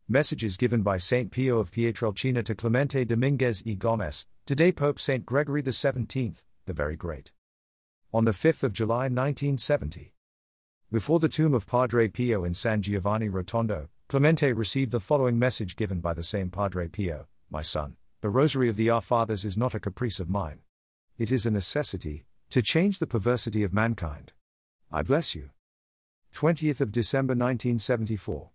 Messages given by Saint Pio of Pietrelcina to Clemente Dominguez y Gomez, today Pope Saint Gregory XVII, the Very Great. On the 5th of July 1970. Before the tomb of Padre Pio in San Giovanni Rotondo, Clemente received the following message given by the same Padre Pio: "My son, the Rosary of the Our Fathers is not a caprice of mine. It is a necessity, to change the perversity of mankind. I bless you." 20th of December 1974.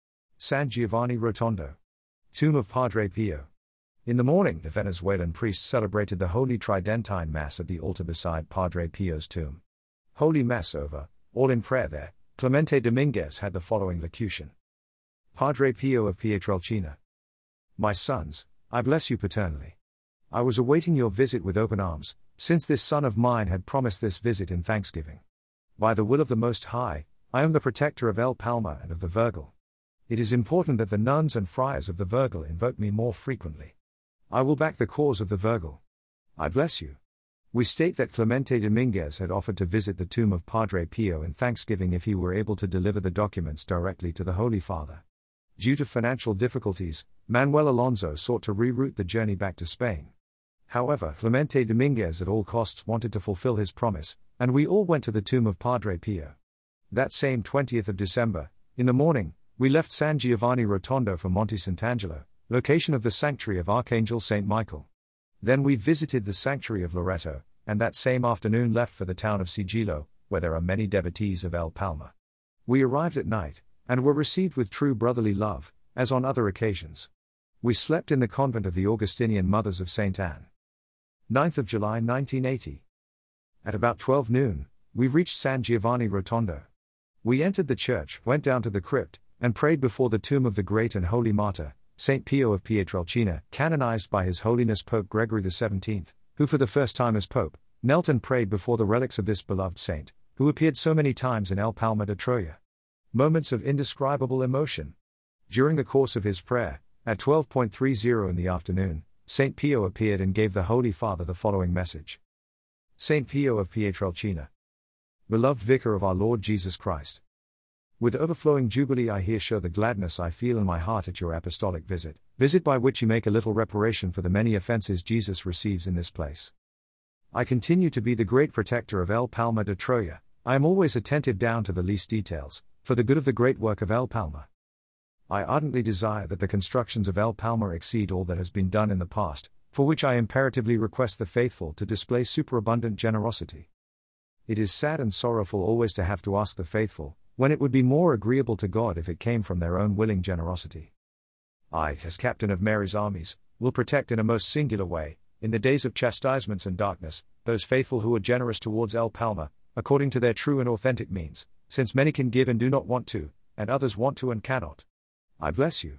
San Giovanni Rotondo. Tomb of Padre Pio. In the morning, the Venezuelan priests celebrated the Holy Tridentine Mass at the altar beside Padre Pio's tomb. Holy Mass over, all in prayer there, Clemente Dominguez had the following locution. Padre Pio of Pietrelcina. My sons, I bless you paternally. I was awaiting your visit with open arms, since this son of mine had promised this visit in thanksgiving. By the will of the Most High, I am the protector of El Palma and of the Virgil. It is important that the nuns and friars of the Virgil invoke me more frequently. I will back the cause of the Virgil. I bless you. We state that Clemente Dominguez had offered to visit the tomb of Padre Pio in thanksgiving if he were able to deliver the documents directly to the Holy Father. Due to financial difficulties, Manuel Alonso sought to reroute the journey back to Spain. However, Clemente Dominguez at all costs wanted to fulfill his promise, and we all went to the tomb of Padre Pio. That same 20th of December, in the morning, we left San Giovanni Rotondo for Monte Sant'Angelo, location of the sanctuary of Archangel St. Michael. Then we visited the sanctuary of Loreto, and that same afternoon left for the town of Sigillo, where there are many devotees of El Palma. We arrived at night, and were received with true brotherly love, as on other occasions. We slept in the convent of the Augustinian Mothers of St. Anne. 9th of July 1980. At about 12 noon, we reached San Giovanni Rotondo. We entered the church, went down to the crypt, and prayed before the tomb of the great and holy martyr, Saint Pio of Pietrelcina, canonized by His Holiness Pope Gregory XVII, who for the first time as Pope, knelt and prayed before the relics of this beloved saint, who appeared so many times in El Palma de Troya. Moments of indescribable emotion. During the course of his prayer, at 12:30 in the afternoon, Saint Pio appeared and gave the Holy Father the following message. Saint Pio of Pietrelcina. Beloved Vicar of our Lord Jesus Christ. With overflowing jubilee I here show the gladness I feel in my heart at your apostolic visit by which you make a little reparation for the many offenses Jesus receives in this place. I continue to be the great protector of El Palma de Troya. I am always attentive down to the least details, for the good of the great work of El Palma. I ardently desire that the constructions of El Palma exceed all that has been done in the past, for which I imperatively request the faithful to display superabundant generosity. It is sad and sorrowful always to have to ask the faithful, when it would be more agreeable to God if it came from their own willing generosity. I, as captain of Mary's armies, will protect in a most singular way, in the days of chastisements and darkness, those faithful who are generous towards El Palma, according to their true and authentic means, since many can give and do not want to, and others want to and cannot. I bless you.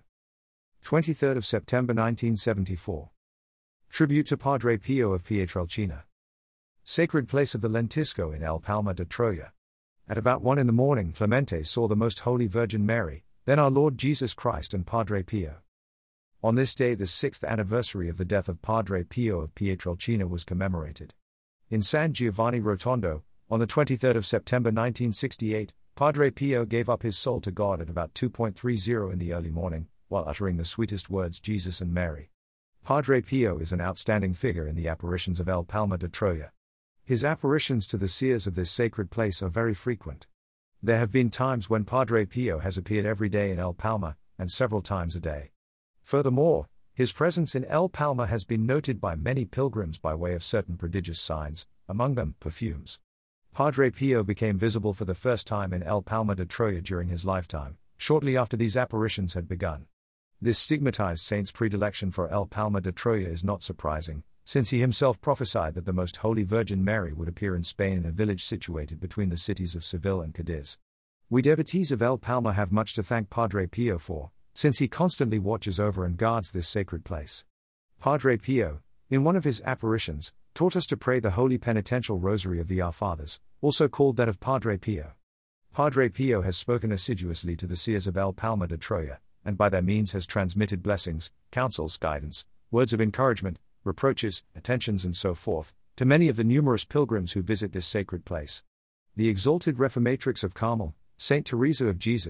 23rd of September 1974. Tribute to Padre Pio of Pietrelcina. Sacred place of the Lentisco in El Palma de Troya. At about 1 in the morning Clemente saw the Most Holy Virgin Mary, then our Lord Jesus Christ and Padre Pio. On this day the 6th anniversary of the death of Padre Pio of Pietrelcina was commemorated. In San Giovanni Rotondo, on the 23rd of September 1968, Padre Pio gave up his soul to God at about 2:30 in the early morning, while uttering the sweetest words Jesus and Mary. Padre Pio is an outstanding figure in the apparitions of El Palma de Troya. His apparitions to the seers of this sacred place are very frequent. There have been times when Padre Pio has appeared every day in El Palma, and several times a day. Furthermore, his presence in El Palma has been noted by many pilgrims by way of certain prodigious signs, among them perfumes. Padre Pio became visible for the first time in El Palma de Troya during his lifetime, shortly after these apparitions had begun. This stigmatized saint's predilection for El Palma de Troya is not surprising, since he himself prophesied that the Most Holy Virgin Mary would appear in Spain in a village situated between the cities of Seville and Cadiz. We devotees of El Palma have much to thank Padre Pio for, since he constantly watches over and guards this sacred place. Padre Pio, in one of his apparitions, taught us to pray the Holy Penitential Rosary of the Our Fathers, also called that of Padre Pio. Padre Pio has spoken assiduously to the seers of El Palma de Troya, and by their means has transmitted blessings, counsels, guidance, words of encouragement, reproaches, attentions and so forth, to many of the numerous pilgrims who visit this sacred place. The exalted Reformatrix of Carmel, Saint Teresa of Jesus,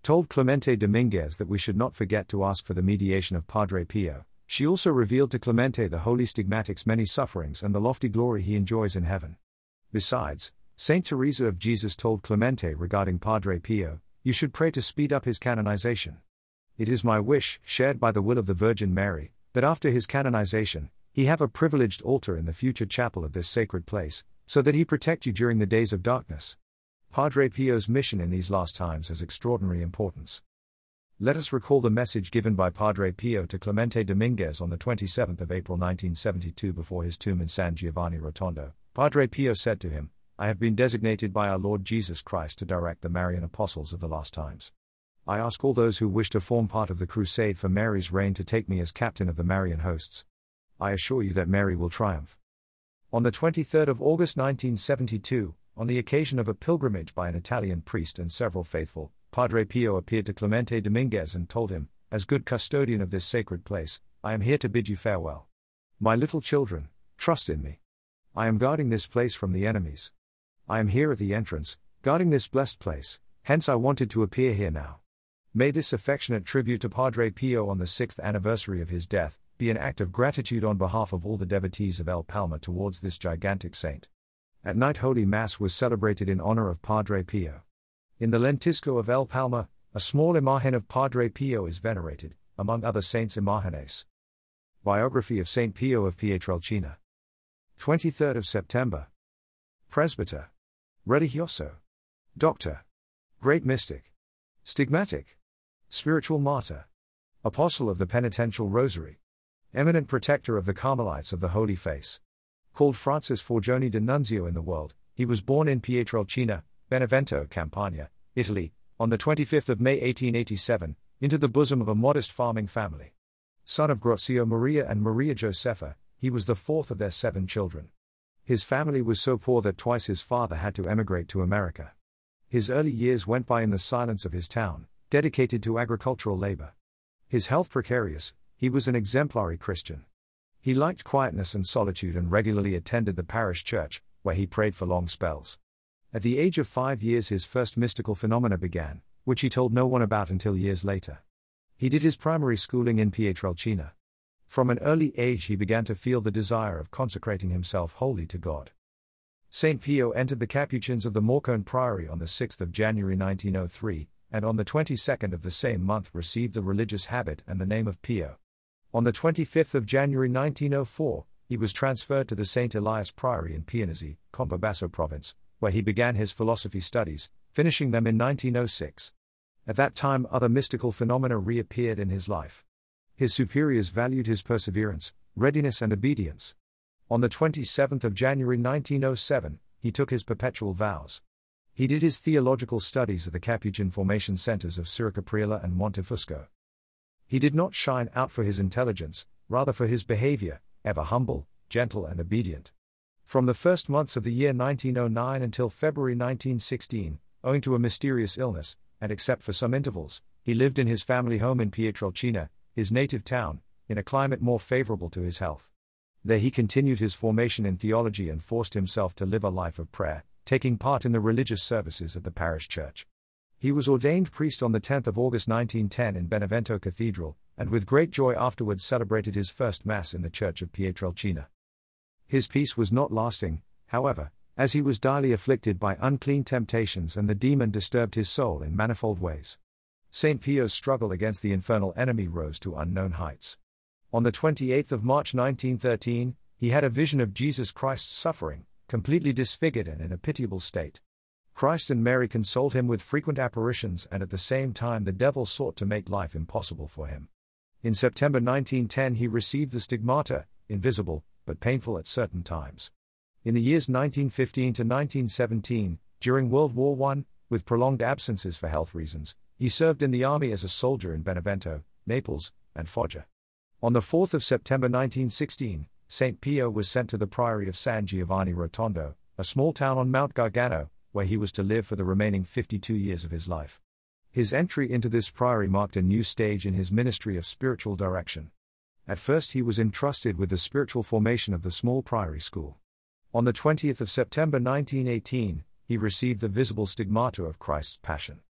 told Clemente Dominguez that we should not forget to ask for the mediation of Padre Pio. She also revealed to Clemente the holy stigmatic's many sufferings and the lofty glory he enjoys in heaven. Besides, Saint Teresa of Jesus told Clemente regarding Padre Pio, "You should pray to speed up his canonization. It is my wish, shared by the will of the Virgin Mary, that after his canonization, he have a privileged altar in the future chapel of this sacred place, so that he protect you during the days of darkness." Padre Pio's mission in these last times has extraordinary importance. Let us recall the message given by Padre Pio to Clemente Dominguez on the 27th of April 1972 before his tomb in San Giovanni Rotondo. Padre Pio said to him, "I have been designated by our Lord Jesus Christ to direct the Marian apostles of the last times. I ask all those who wish to form part of the crusade for Mary's reign to take me as captain of the Marian hosts. I assure you that Mary will triumph." On the 23rd of August 1972, on the occasion of a pilgrimage by an Italian priest and several faithful, Padre Pio appeared to Clemente Dominguez and told him, "As good custodian of this sacred place, I am here to bid you farewell. My little children, trust in me. I am guarding this place from the enemies. I am here at the entrance, guarding this blessed place, hence I wanted to appear here now. May this affectionate tribute to Padre Pio on the 6th anniversary of his death be an act of gratitude on behalf of all the devotees of El Palmar towards this gigantic saint." At night Holy Mass was celebrated in honor of Padre Pio. In the Lentisco of El Palmar, a small imagen of Padre Pio is venerated, among other saints imagenes. Biography of Saint Pio of Pietrelcina. 23rd of September. Presbyter. Religioso. Doctor. Great Mystic. Stigmatic. Spiritual Martyr. Apostle of the Penitential Rosary. Eminent Protector of the Carmelites of the Holy Face. Called Francis Forgione de Nunzio in the world, he was born in Pietrelcina, Benevento, Campania, Italy, on the 25th of May 1887, into the bosom of a modest farming family. Son of Grazio Maria and Maria Josefa, he was the fourth of their 7 children. His family was so poor that twice his father had to emigrate to America. His early years went by in the silence of his town, dedicated to agricultural labor. His health precarious, he was an exemplary Christian. He liked quietness and solitude and regularly attended the parish church, where he prayed for long spells. At the age of 5 years his first mystical phenomena began, which he told no one about until years later. He did his primary schooling in Pietrelcina. From an early age he began to feel the desire of consecrating himself wholly to God. Saint Pio entered the Capuchins of the Morcone Priory on the 6th of January 1903, and on the 22nd of the same month received the religious habit and the name of Pio. On the 25th of January 1904, he was transferred to the St. Elias Priory in Pianesi, Campobasso province, where he began his philosophy studies, finishing them in 1906. At that time other mystical phenomena reappeared in his life. His superiors valued his perseverance, readiness and obedience. On the 27th of January 1907, he took his perpetual vows. He did his theological studies at the Capuchin formation centers of Siricapriela and Montefusco. He did not shine out for his intelligence, rather for his behavior, ever humble, gentle and obedient. From the first months of the year 1909 until February 1916, owing to a mysterious illness, and except for some intervals, he lived in his family home in Pietrelcina, his native town, in a climate more favorable to his health. There he continued his formation in theology and forced himself to live a life of prayer, taking part in the religious services at the parish church. He was ordained priest on the 10th of August 1910 in Benevento Cathedral, and with great joy afterwards celebrated his first Mass in the church of Pietrelcina. His peace was not lasting, however, as he was direly afflicted by unclean temptations and the demon disturbed his soul in manifold ways. Saint Pio's struggle against the infernal enemy rose to unknown heights. On the 28th of March 1913, he had a vision of Jesus Christ's suffering, completely disfigured and in a pitiable state. Christ and Mary consoled him with frequent apparitions, and at the same time the devil sought to make life impossible for him. In September 1910 he received the stigmata, invisible, but painful at certain times. In the years 1915 to 1917, during World War I, with prolonged absences for health reasons, he served in the army as a soldier in Benevento, Naples, and Foggia. On the 4th of September 1916, Saint Pio was sent to the Priory of San Giovanni Rotondo, a small town on Mount Gargano, where he was to live for the remaining 52 years of his life. His entry into this priory marked a new stage in his ministry of spiritual direction. At first he was entrusted with the spiritual formation of the small priory school. On the 20th of September 1918, he received the visible stigmata of Christ's Passion.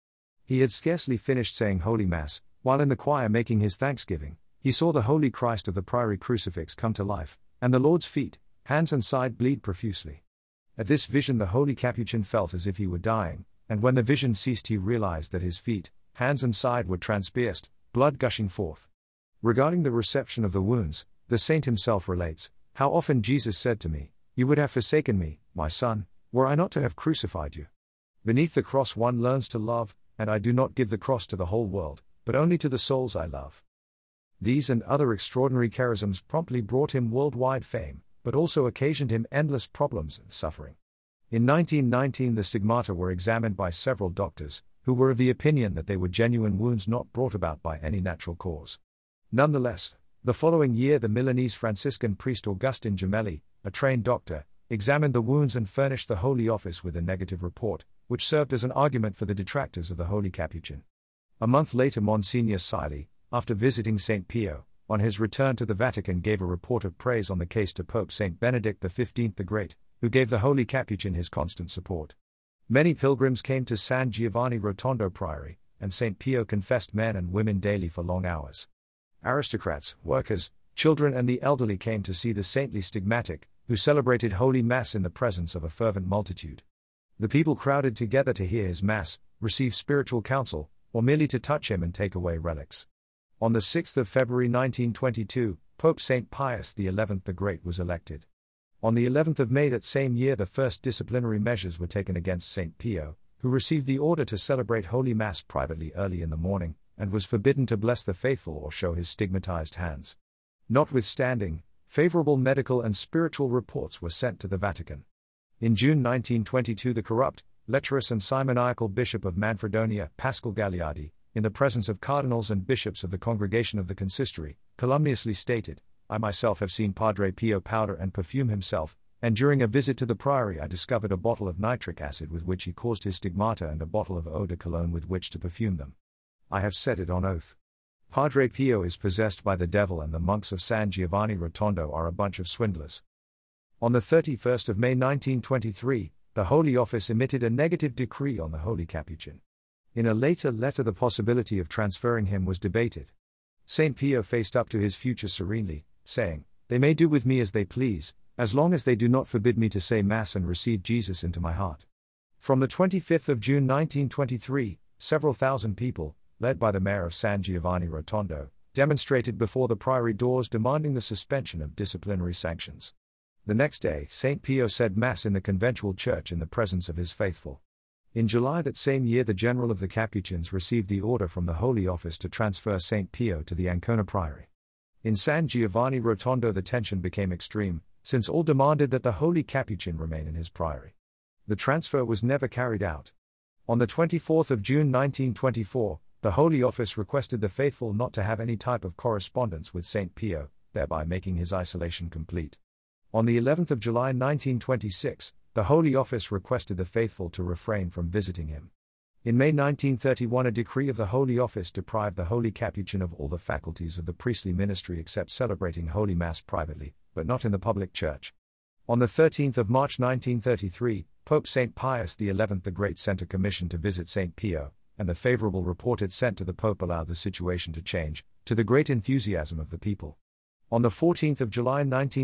He had scarcely finished saying Holy Mass, while in the choir making his thanksgiving, he saw the Holy Christ of the Priory crucifix come to life, and the Lord's feet, hands and side bleed profusely. At this vision the holy Capuchin felt as if he were dying, and when the vision ceased he realized that his feet, hands and side were transpierced, blood gushing forth. Regarding the reception of the wounds, the saint himself relates, "How often Jesus said to me, 'You would have forsaken me, my son, were I not to have crucified you.' Beneath the cross one learns to love, and I do not give the cross to the whole world, but only to the souls I love." These and other extraordinary charisms promptly brought him worldwide fame, but also occasioned him endless problems and suffering. In 1919 the stigmata were examined by several doctors, who were of the opinion that they were genuine wounds not brought about by any natural cause. Nonetheless, the following year the Milanese Franciscan priest Augustin Gemelli, a trained doctor, examined the wounds and furnished the Holy Office with a negative report, which served as an argument for the detractors of the Holy Capuchin. A month later Monsignor Siley, after visiting St. Pio, on his return to the Vatican gave a report of praise on the case to Pope St. Benedict XV the Great, who gave the Holy Capuchin his constant support. Many pilgrims came to San Giovanni Rotondo Priory, and St. Pio confessed men and women daily for long hours. Aristocrats, workers, children and the elderly came to see the saintly stigmatic, who celebrated Holy Mass in the presence of a fervent multitude. The people crowded together to hear his Mass, receive spiritual counsel, or merely to touch him and take away relics. On the 6th of February 1922, Pope St. Pius XI the Great was elected. On the 11th of May that same year the first disciplinary measures were taken against St. Pio, who received the order to celebrate Holy Mass privately early in the morning, and was forbidden to bless the faithful or show his stigmatized hands. Notwithstanding, favorable medical and spiritual reports were sent to the Vatican. In June 1922 the corrupt, lecherous and simoniacal Bishop of Manfredonia, Pascal Gagliardi, in the presence of cardinals and bishops of the Congregation of the Consistory, calumniously stated, "I myself have seen Padre Pio powder and perfume himself, and during a visit to the priory I discovered a bottle of nitric acid with which he caused his stigmata and a bottle of eau de cologne with which to perfume them. I have said it on oath. Padre Pio is possessed by the devil and the monks of San Giovanni Rotondo are a bunch of swindlers." On the 31st of May 1923, the Holy Office emitted a negative decree on the Holy Capuchin. In a later letter the possibility of transferring him was debated. St. Pio faced up to his future serenely, saying, "They may do with me as they please, as long as they do not forbid me to say Mass and receive Jesus into my heart." From the 25th of June 1923, several thousand people, led by the mayor of San Giovanni Rotondo, demonstrated before the priory doors demanding the suspension of disciplinary sanctions. The next day, St. Pio said Mass in the conventual church in the presence of his faithful. In July that same year the General of the Capuchins received the order from the Holy Office to transfer St. Pio to the Ancona Priory. In San Giovanni Rotondo the tension became extreme, since all demanded that the Holy Capuchin remain in his priory. The transfer was never carried out. On the 24th of June 1924, the Holy Office requested the faithful not to have any type of correspondence with St. Pio, thereby making his isolation complete. On the 11th of July 1926, the Holy Office requested the faithful to refrain from visiting him. In May 1931 a decree of the Holy Office deprived the Holy Capuchin of all the faculties of the priestly ministry except celebrating Holy Mass privately, but not in the public church. On the 13th of March 1933, Pope St. Pius XI the Great sent a commission to visit St. Pio, and the favorable report it sent to the Pope allowed the situation to change, to the great enthusiasm of the people. On the 14th of July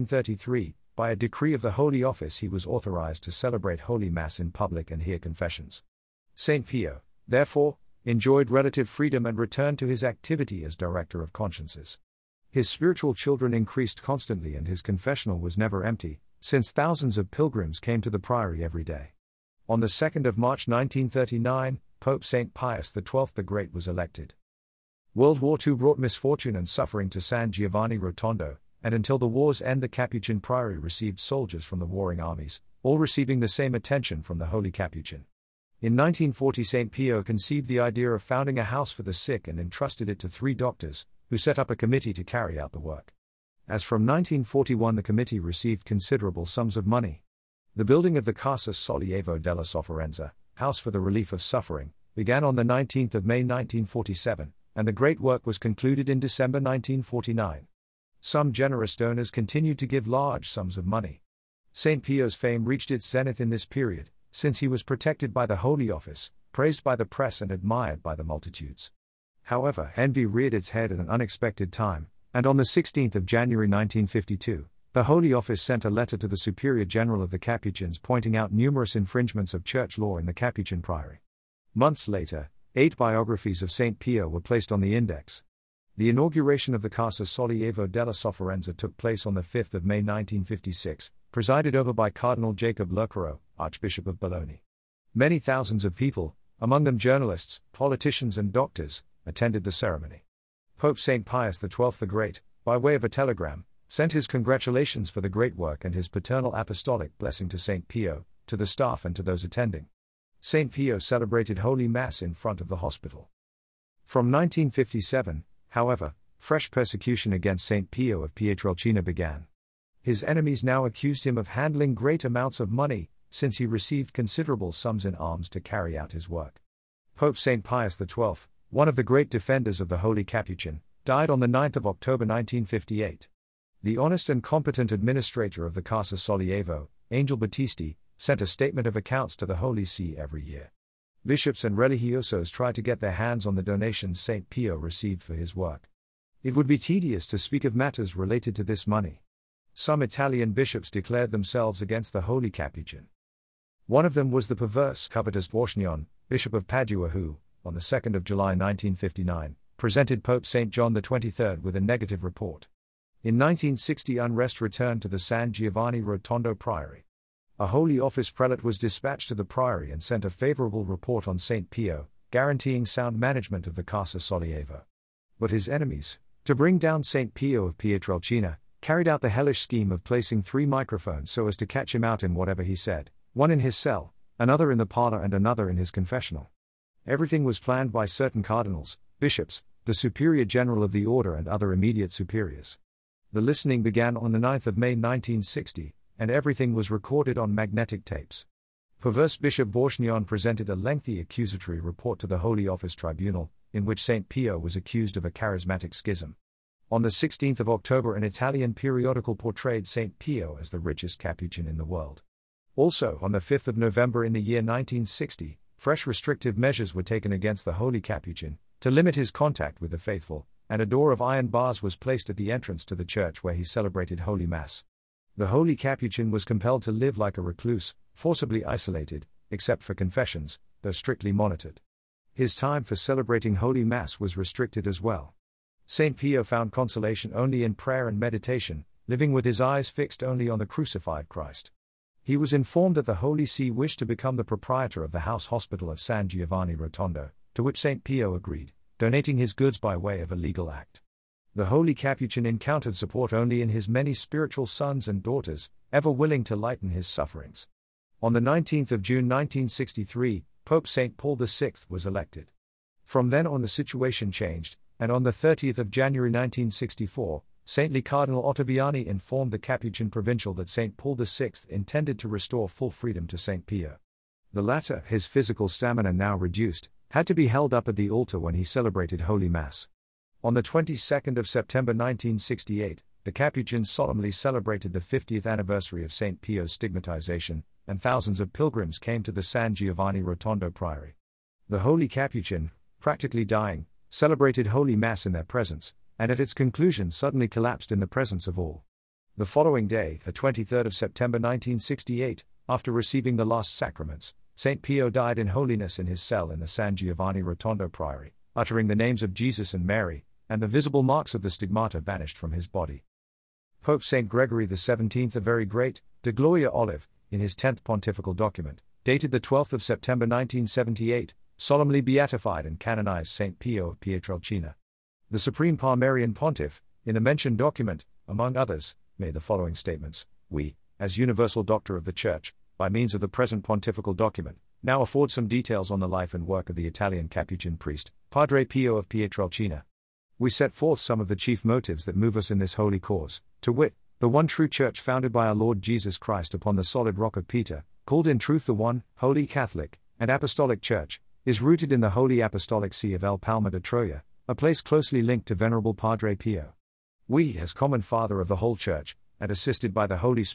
1933, by a decree of the Holy Office he was authorized to celebrate Holy Mass in public and hear confessions. St. Pio, therefore, enjoyed relative freedom and returned to his activity as director of consciences. His spiritual children increased constantly and his confessional was never empty, since thousands of pilgrims came to the priory every day. On the 2nd of March 1939, Pope St. Pius XII the Great was elected. World War II brought misfortune and suffering to San Giovanni Rotondo, and until the war's end the Capuchin Priory received soldiers from the warring armies, all receiving the same attention from the Holy Capuchin. In 1940 St. Pio conceived the idea of founding a house for the sick and entrusted it to 3 doctors, who set up a committee to carry out the work. As from 1941 the committee received considerable sums of money. The building of the Casa Sollievo della Sofferenza, House for the Relief of Suffering, began on the 19th of May 1947, and the great work was concluded in December 1949. Some generous donors continued to give large sums of money. St. Pio's fame reached its zenith in this period, since he was protected by the Holy Office, praised by the press and admired by the multitudes. However, envy reared its head at an unexpected time, and on the 16th of January 1952, the Holy Office sent a letter to the Superior General of the Capuchins pointing out numerous infringements of church law in the Capuchin Priory. Months later, 8 biographies of Saint Pio were placed on the index. The inauguration of the Casa Sollievo della Sofferenza took place on the 5th of May 1956, presided over by Cardinal Jacob Lercaro, Archbishop of Bologna. Many thousands of people, among them journalists, politicians and doctors, attended the ceremony. Pope St. Pius XII the Great, by way of a telegram, sent his congratulations for the great work and his paternal apostolic blessing to St. Pio, to the staff and to those attending. St. Pio celebrated Holy Mass in front of the hospital. From 1957, however, fresh persecution against St. Pio of Pietrelcina began. His enemies now accused him of handling great amounts of money, since he received considerable sums in alms to carry out his work. Pope St. Pius XII, one of the great defenders of the Holy Capuchin, died on the 9th of October 1958. The honest and competent administrator of the Casa Sollievo, Angel Battisti, sent a statement of accounts to the Holy See every year. Bishops and religiosos tried to get their hands on the donations St. Pio received for his work. It would be tedious to speak of matters related to this money. Some Italian bishops declared themselves against the Holy Capuchin. One of them was the perverse, covetous Borchnion, Bishop of Padua who, on the 2nd of July 1959, presented Pope St. John XXIII with a negative report. In 1960 unrest returned to the San Giovanni Rotondo Priory. A Holy Office prelate was dispatched to the priory and sent a favorable report on St. Pio, guaranteeing sound management of the Casa Sollievo. But his enemies, to bring down St. Pio of Pietrelcina, carried out the hellish scheme of placing 3 microphones so as to catch him out in whatever he said, one in his cell, another in the parlor and another in his confessional. Everything was planned by certain cardinals, bishops, the Superior General of the Order and other immediate superiors. The listening began on the 9th of May 1960, and everything was recorded on magnetic tapes. Perverse Bishop Borchnion presented a lengthy accusatory report to the Holy Office Tribunal, in which St. Pio was accused of a charismatic schism. On the 16th of October an Italian periodical portrayed St. Pio as the richest Capuchin in the world. Also, on the 5th of November in the year 1960, fresh restrictive measures were taken against the Holy Capuchin, to limit his contact with the faithful, and a door of iron bars was placed at the entrance to the church where he celebrated Holy Mass. The Holy Capuchin was compelled to live like a recluse, forcibly isolated, except for confessions, though strictly monitored. His time for celebrating Holy Mass was restricted as well. St. Pio found consolation only in prayer and meditation, living with his eyes fixed only on the crucified Christ. He was informed that the Holy See wished to become the proprietor of the house hospital of San Giovanni Rotondo, to which St. Pio agreed, donating his goods by way of a legal act. The Holy Capuchin encountered support only in his many spiritual sons and daughters, ever willing to lighten his sufferings. On the 19th of June 1963, Pope St. Paul VI was elected. From then on the situation changed, and on the 30th of January 1964, Saintly Cardinal Ottaviani informed the Capuchin Provincial that St. Paul VI intended to restore full freedom to St. Pio. The latter, his physical stamina now reduced, had to be held up at the altar when he celebrated Holy Mass. On the 22nd of September 1968, the Capuchins solemnly celebrated the 50th anniversary of St. Pio's stigmatization, and thousands of pilgrims came to the San Giovanni Rotondo Priory. The Holy Capuchin, practically dying, celebrated Holy Mass in their presence, and at its conclusion suddenly collapsed in the presence of all. The following day, the 23rd of September 1968, after receiving the last sacraments, St. Pio died in holiness in his cell in the San Giovanni Rotondo Priory, uttering the names of Jesus and Mary, and the visible marks of the stigmata vanished from his body. Pope St. Gregory XVII the Very Great, De Gloria Olive, in his 10th pontifical document, dated the 12th of September 1978, solemnly beatified and canonized St. Pio of Pietrelcina. The Supreme Palmarian Pontiff, in the mentioned document, among others, made the following statements: "We, as universal doctor of the Church, by means of the present pontifical document, now afford some details on the life and work of the Italian Capuchin priest, Padre Pio of Pietrelcina. We set forth some of the chief motives that move us in this holy cause, to wit, the one true Church founded by our Lord Jesus Christ upon the solid rock of Peter, called in truth the one, Holy Catholic, and Apostolic Church, is rooted in the Holy Apostolic See of El Palma de Troya, a place closely linked to Venerable Padre Pio. We, as common Father of the whole Church, and assisted by the Holy Spirit,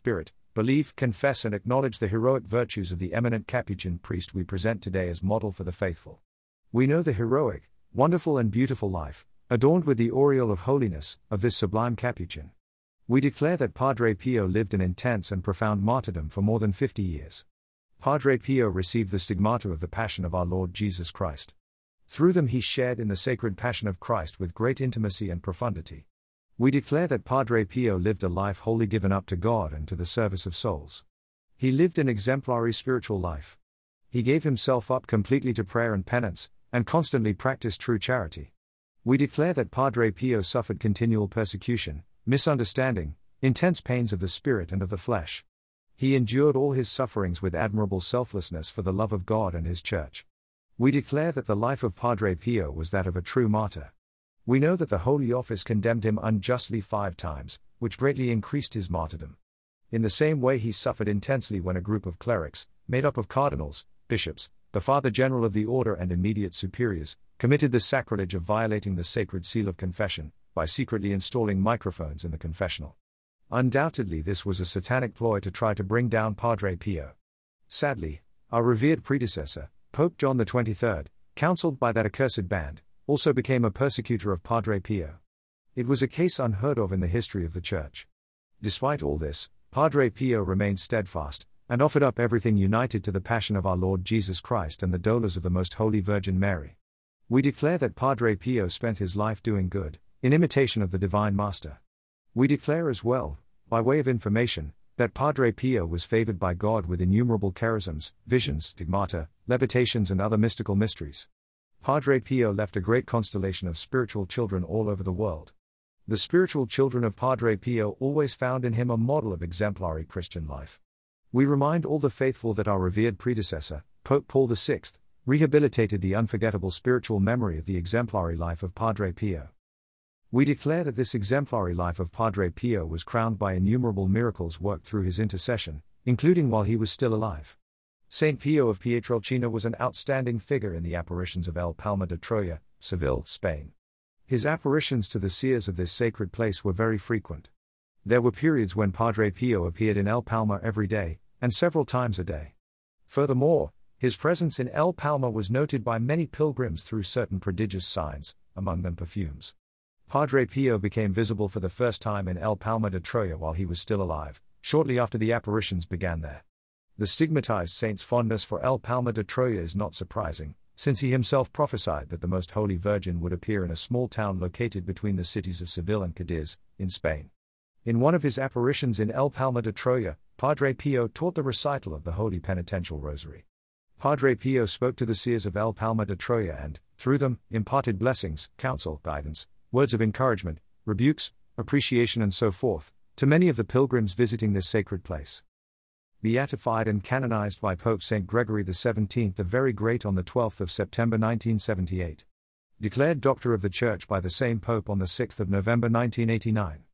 believe, confess and acknowledge the heroic virtues of the eminent Capuchin priest we present today as model for the faithful. We know the heroic, wonderful and beautiful life, adorned with the aureole of holiness, of this sublime Capuchin. We declare that Padre Pio lived an intense and profound martyrdom for more than 50 years. Padre Pio received the stigmata of the Passion of our Lord Jesus Christ. Through them he shared in the sacred Passion of Christ with great intimacy and profundity. We declare that Padre Pio lived a life wholly given up to God and to the service of souls. He lived an exemplary spiritual life. He gave himself up completely to prayer and penance, and constantly practiced true charity. We declare that Padre Pio suffered continual persecution, misunderstanding, intense pains of the spirit and of the flesh. He endured all his sufferings with admirable selflessness for the love of God and his Church. We declare that the life of Padre Pio was that of a true martyr. We know that the Holy Office condemned him unjustly 5 times, which greatly increased his martyrdom. In the same way he suffered intensely when a group of clerics, made up of cardinals, bishops, the Father General of the Order and immediate superiors, committed the sacrilege of violating the sacred seal of confession, by secretly installing microphones in the confessional. Undoubtedly this was a satanic ploy to try to bring down Padre Pio. Sadly, our revered predecessor, Pope John XXIII, counseled by that accursed band, also became a persecutor of Padre Pio. It was a case unheard of in the history of the Church. Despite all this, Padre Pio remained steadfast, and offered up everything united to the Passion of our Lord Jesus Christ and the dolors of the Most Holy Virgin Mary. We declare that Padre Pio spent his life doing good, in imitation of the Divine Master. We declare as well, by way of information, that Padre Pio was favored by God with innumerable charisms, visions, stigmata, levitations and other mystical mysteries. Padre Pio left a great constellation of spiritual children all over the world. The spiritual children of Padre Pio always found in him a model of exemplary Christian life. We remind all the faithful that our revered predecessor, Pope Paul VI, rehabilitated the unforgettable spiritual memory of the exemplary life of Padre Pio. We declare that this exemplary life of Padre Pio was crowned by innumerable miracles worked through his intercession, including while he was still alive. Saint Pio of Pietrelcina was an outstanding figure in the apparitions of El Palma de Troya, Seville, Spain. His apparitions to the seers of this sacred place were very frequent. There were periods when Padre Pio appeared in El Palma every day, and several times a day. Furthermore, his presence in El Palma was noted by many pilgrims through certain prodigious signs, among them perfumes. Padre Pio became visible for the first time in El Palma de Troya while he was still alive, shortly after the apparitions began there. The stigmatized saint's fondness for El Palma de Troya is not surprising, since he himself prophesied that the Most Holy Virgin would appear in a small town located between the cities of Seville and Cadiz, in Spain. In one of his apparitions in El Palma de Troya, Padre Pio taught the recital of the Holy Penitential Rosary. Padre Pio spoke to the seers of El Palma de Troya and, through them, imparted blessings, counsel, guidance, words of encouragement, rebukes, appreciation and so forth, to many of the pilgrims visiting this sacred place. Beatified and canonized by Pope St. Gregory XVII the Very Great on the 12th of September 1978. Declared Doctor of the Church by the same Pope on the 6th of November 1989.